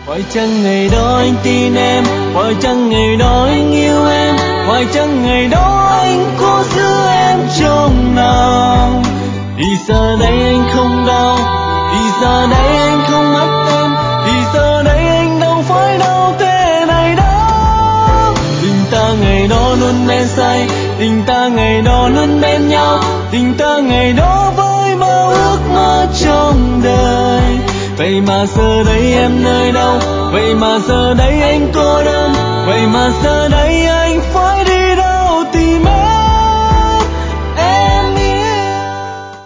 Phải chăng ngày đó anh tin em, phải chăng ngày đó anh yêu em, phải chăng ngày đó anh có giữ em trong nào. Thì giờ đây anh không đau, thì giờ đây anh không mất em, thì giờ đây anh đâu phải đau thế này đâu. Tình ta ngày đó luôn men say, tình ta ngày đó luôn bên nhau, tình ta ngày đó với bao ước mơ trong đời. Vậy mà giờ đây em nơi đâu, vậy mà giờ đây anh cô đơn, vậy mà giờ đây anh